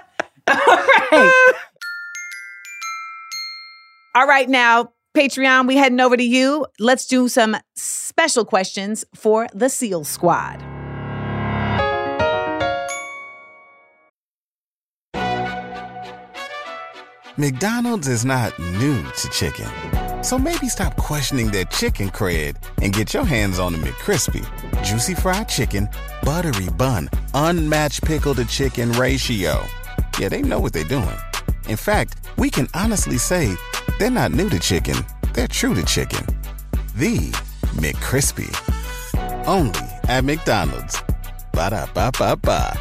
All right, now, Patreon, we heading over to you. Let's do some special questions for the SEAL Squad. McDonald's is not new to chicken. So maybe stop questioning their chicken cred and get your hands on the McCrispy. Juicy fried chicken, buttery bun, unmatched pickle-to-chicken ratio. Yeah, they know what they're doing. In fact, we can honestly say they're not new to chicken. They're true to chicken. The McCrispy. Only at McDonald's. Ba-da-ba-ba-ba.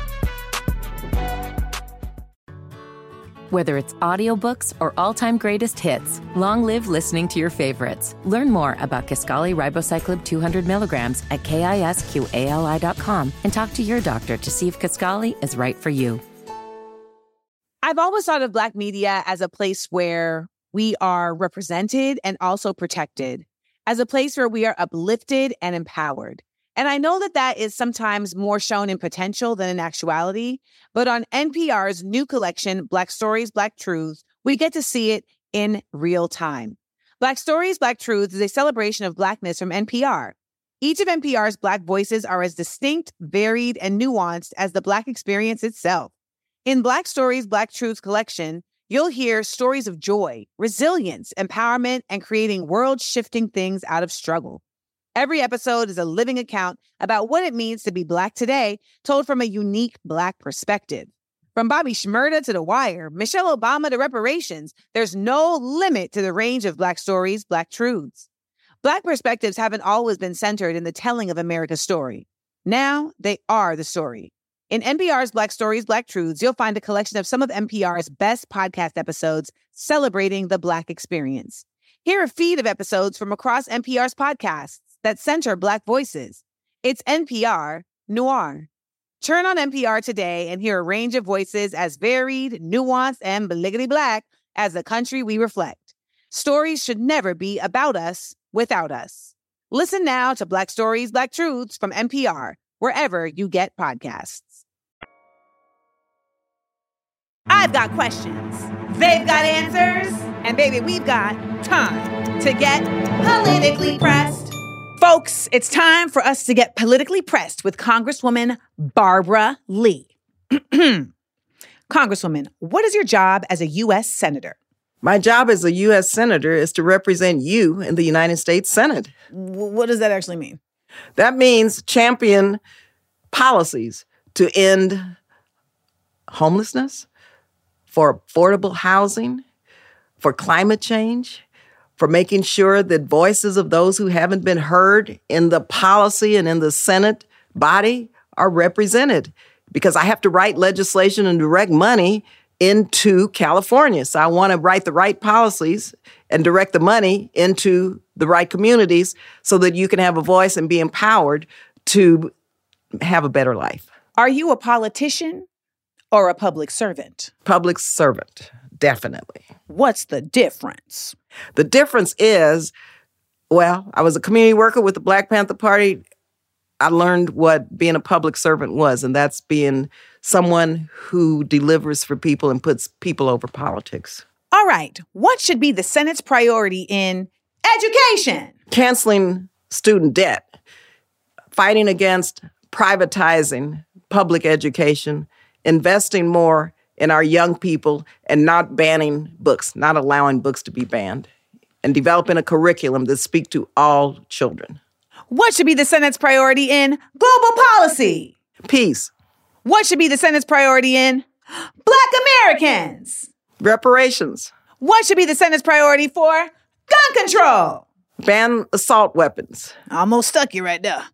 Whether it's audiobooks or all-time greatest hits, long live listening to your favorites. Learn more about Kisqali Ribociclib 200 milligrams at KISQALI.com and talk to your doctor to see if Kisqali is right for you. I've always thought of Black media as a place where we are represented and also protected, as a place where we are uplifted and empowered. And I know that is sometimes more shown in potential than in actuality, but on NPR's new collection, Black Stories, Black Truths, we get to see it in real time. Black Stories, Black Truths is a celebration of Blackness from NPR. Each of NPR's Black voices are as distinct, varied, and nuanced as the Black experience itself. In Black Stories, Black Truths collection, you'll hear stories of joy, resilience, empowerment, and creating world-shifting things out of struggle. Every episode is a living account about what it means to be Black today, told from a unique Black perspective. From Bobby Shmurda to The Wire, Michelle Obama to reparations, there's no limit to the range of Black Stories, Black Truths. Black perspectives haven't always been centered in the telling of America's story. Now they are the story. In NPR's Black Stories, Black Truths, you'll find a collection of some of NPR's best podcast episodes celebrating the Black experience. Hear a feed of episodes from across NPR's podcasts that center Black voices. It's NPR Noir. Turn on NPR today and hear a range of voices as varied, nuanced, and bliggity Black as the country we reflect. Stories should never be about us without us. Listen now to Black Stories, Black Truths from NPR, wherever you get podcasts. I've got questions. They've got answers. And baby, we've got time to get politically pressed. Folks, it's time for us to get politically pressed with Congresswoman Barbara Lee. Congresswoman, what is your job as a U.S. Senator? My job as a U.S. Senator is to represent you in the United States Senate. What does that actually mean? That means champion policies to end homelessness, for affordable housing, for climate change, for making sure that voices of those who haven't been heard in the policy and in the Senate body are represented. Because I have to write legislation and direct money into California. So I want to write the right policies and direct the money into the right communities so that you can have a voice and be empowered to have a better life. Are you a politician or a public servant? Public servant, definitely. What's the difference? The difference is, well, I was a community worker with the Black Panther Party. I learned what being a public servant was, and that's being someone who delivers for people and puts people over politics. All right. What should be the Senate's priority in education? Canceling student debt, fighting against privatizing public education, investing more in our young people, and not banning books, not allowing books to be banned, and developing a curriculum that speaks to all children. What should be the Senate's priority in global policy? Peace. What should be the Senate's priority in Black Americans? Reparations. What should be the Senate's priority for gun control? Ban assault weapons. Almost stuck you right there.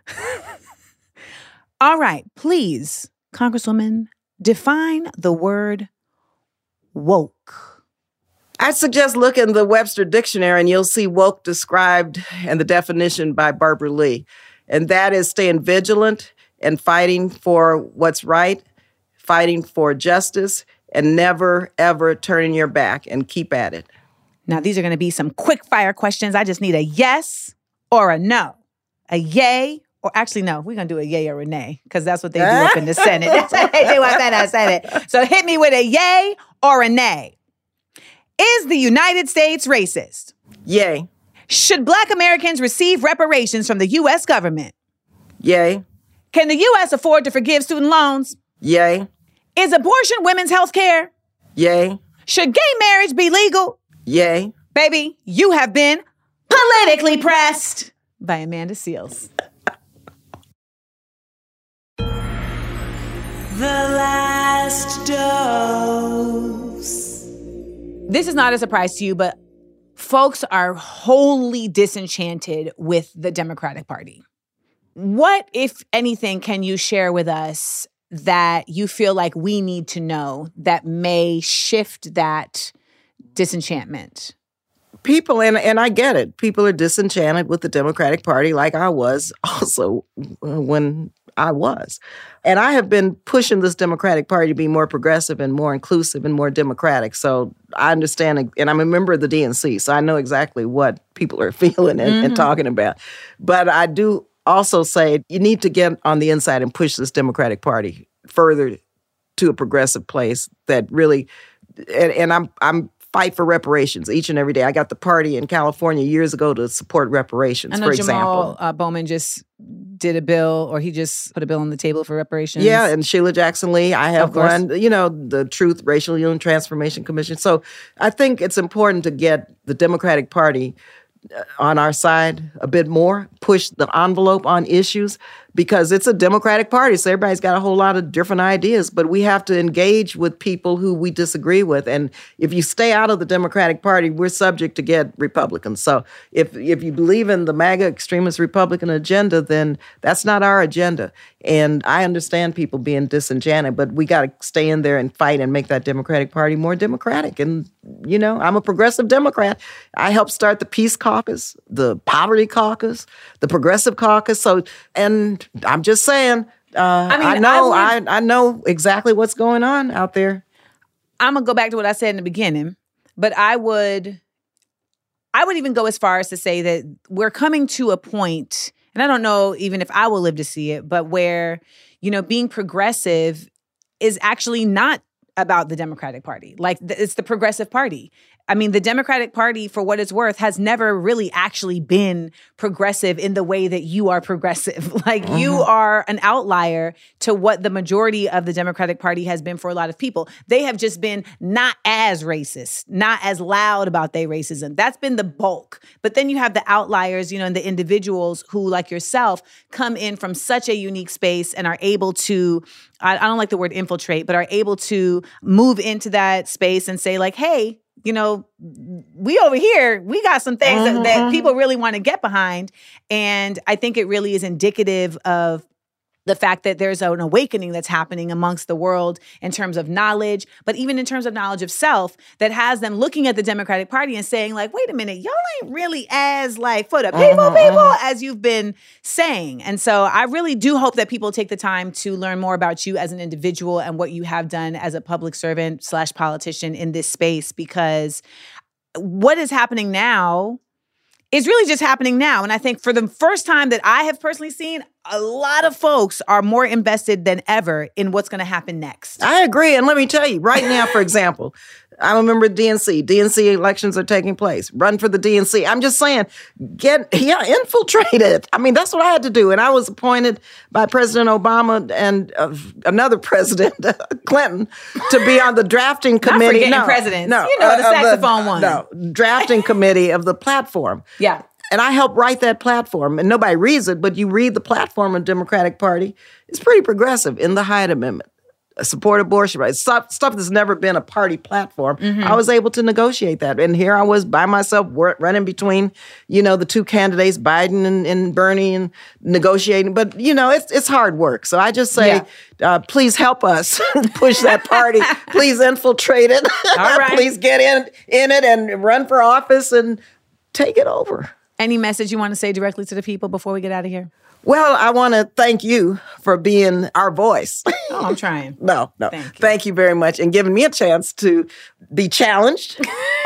All right, please, Congresswoman, define the word woke. I suggest look in the Webster Dictionary and you'll see woke described and the definition by Barbara Lee. And that is staying vigilant and fighting for what's right, fighting for justice, and never, ever turning your back, and keep at it. Now, these are going to be some quick fire questions. I just need a yes or a no. A yay, or actually, no, we're going to do a yay or a nay, because that's what they do up in the Senate. That's what they do up in the Senate. So hit me with a yay or a nay. Is the United States racist? Yay. Should Black Americans receive reparations from the U.S. government? Yay. Can the U.S. afford to forgive student loans? Yay. Is abortion women's health care? Yay. Should gay marriage be legal? Yay. Baby, you have been politically pressed by Amanda Seales. The last dose. This is not a surprise to you, but folks are wholly disenchanted with the Democratic Party. What, if anything, can you share with us that you feel like we need to know that may shift that disenchantment? People, and I get it, people are disenchanted with the Democratic Party like I was also when I was. And I have been pushing this Democratic Party to be more progressive and more inclusive and more democratic. So I understand, and I'm a member of the DNC, so I know exactly what people are feeling and talking about. But I do also say you need to get on the inside and push this Democratic Party further to a progressive place that really, and I'm fight for reparations each and every day. I got the party in California years ago to support reparations, for example. Jamal Bowman just did a bill, or he just put a bill on the table for reparations. Yeah, and Sheila Jackson Lee, I have one, the Truth, Racial Healing Transformation Commission. So I think it's important to get the Democratic Party on our side a bit more, push the envelope on issues, because it's a Democratic Party, so everybody's got a whole lot of different ideas, but we have to engage with people who we disagree with. And if you stay out of the Democratic Party, we're subject to get Republicans. So if you believe in the MAGA extremist Republican agenda, then that's not our agenda. And I understand people being disenchanted, but we got to stay in there and fight and make that Democratic Party more democratic. And, I'm a progressive Democrat. I helped start the Peace Caucus, the Poverty Caucus, the Progressive Caucus. So, and I'm just saying, I know exactly what's going on out there. I'm going to go back to what I said in the beginning, but I would even go as far as to say that we're coming to a point, and I don't know even if I will live to see it, but where, being progressive is actually not about the Democratic Party. Like, it's the Progressive Party. I mean, the Democratic Party, for what it's worth, has never really actually been progressive in the way that you are progressive. Like, you are an outlier to what the majority of the Democratic Party has been for a lot of people. They have just been not as racist, not as loud about their racism. That's been the bulk. But then you have the outliers, you know, and the individuals who, like yourself, come in from such a unique space and are able to, I don't like the word infiltrate, but are able to move into that space and say, like, hey, you know, we over here, we got some things that people really want to get behind. And I think it really is indicative of the fact that there's an awakening that's happening amongst the world in terms of knowledge, but even in terms of knowledge of self, that has them looking at the Democratic Party and saying, like, wait a minute, y'all ain't really as, like, for the people as you've been saying. And so I really do hope that people take the time to learn more about you as an individual and what you have done as a public servant / politician in this space, because what is happening now is really just happening now. And I think for the first time that I have personally seen, a lot of folks are more invested than ever in what's going to happen next. I agree. And let me tell you, right now, for example, I'm a member of DNC. DNC elections are taking place. Run for the DNC. I'm just saying, infiltrate it. I mean, that's what I had to do. And I was appointed by President Obama and another president, Clinton, to be on the drafting committee. Not forgetting presidents. No, you know, the saxophone one. No, drafting committee of the platform. Yeah. And I helped write that platform. And nobody reads it, but you read the platform of the Democratic Party. It's pretty progressive in the Hyde Amendment. Support abortion rights, stuff that's never been a party platform. I was able to negotiate that. And here I was by myself running between, you know, the two candidates, Biden and Bernie, and negotiating. But, you know, it's hard work. So I just say, please help us push that party. Please infiltrate it. All right. Please get in it and run for office and take it over. Any message you want to say directly to the people before we get out of here? Well, I want to thank you for being our voice. Oh, I'm trying. No. Thank you very much, and giving me a chance to be challenged.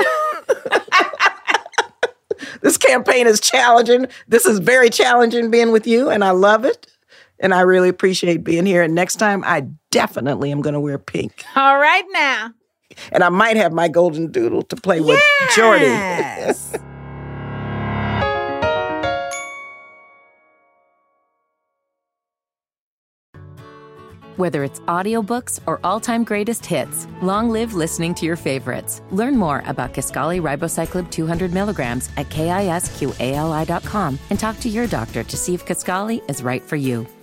This campaign is challenging. This is very challenging being with you, and I love it. And I really appreciate being here. And next time, I definitely am going to wear pink. All right now. And I might have my golden doodle to play with Jordy. Yes. Whether it's audiobooks or all-time greatest hits, long live listening to your favorites. Learn more about Kisqali Ribociclib 200 milligrams at KISQALI.com and talk to your doctor to see if Kisqali is right for you.